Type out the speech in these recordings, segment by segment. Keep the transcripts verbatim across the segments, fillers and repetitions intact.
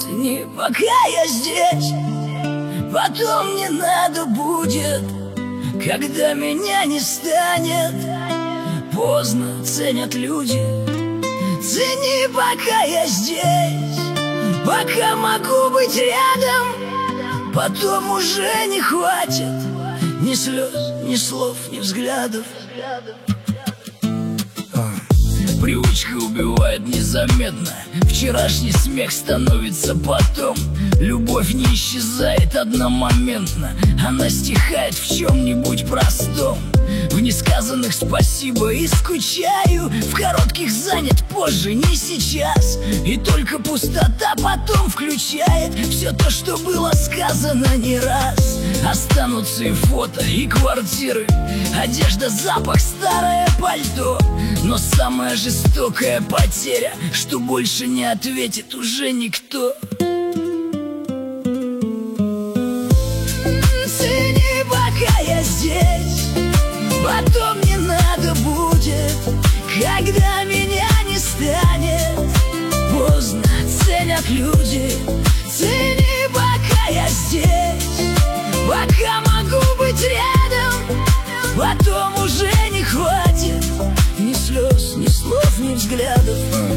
Цени, пока я здесь, потом не надо будет, когда меня не станет. Поздно ценят люди. Цени, пока я здесь, пока могу быть рядом, потом уже не хватит ни слез, ни слов, ни взглядов. Привычка убивает незаметно. Вчерашний смех становится потом. Любовь не исчезает одномоментно, она стихает в чем-нибудь простом. В несказанных спасибо и скучаю, в коротких занят позже, не сейчас. И только пустота потом включает все то, что было сказано не раз. Останутся и фото, и квартиры, одежда, запах, старое пальто. Но самая жестокая потеря, что больше не ответит уже никто. Цени, пока я здесь, потом не надо будет, когда меня не станет. Поздно ценят люди. Цени, пока я здесь, пока могу быть рядом, потом уже не хватит ни слез, ни слов, ни взглядов.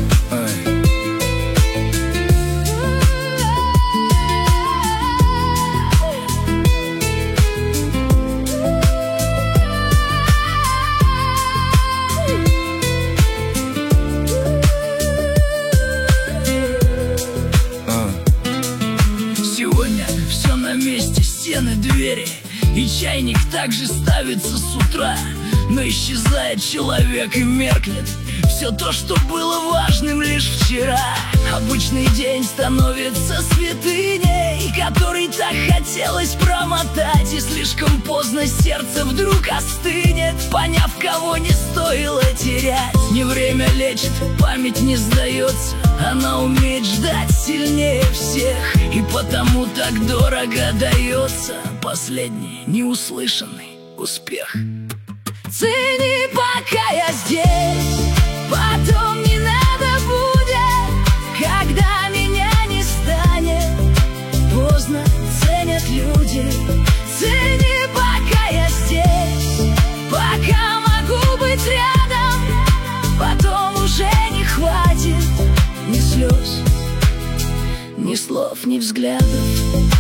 Сегодня все на месте, стены, двери, и чайник также ставится с утра. Но исчезает человек и меркнет все то, что было важным лишь вчера. Обычный день становится святыней, который так хотелось промотать, и слишком поздно сердце вдруг остынет, поняв, кого не стоило терять. Не время лечит, память не сдается, она умеет ждать сильнее всех, и потому так дорого дается последний неуслышанный успех. Цени, пока я здесь, потом не надо будет, когда меня не станет. Поздно ценят люди. Цени, пока я здесь, пока могу быть рядом, потом уже не хватит ни слез, ни слов, ни взглядов.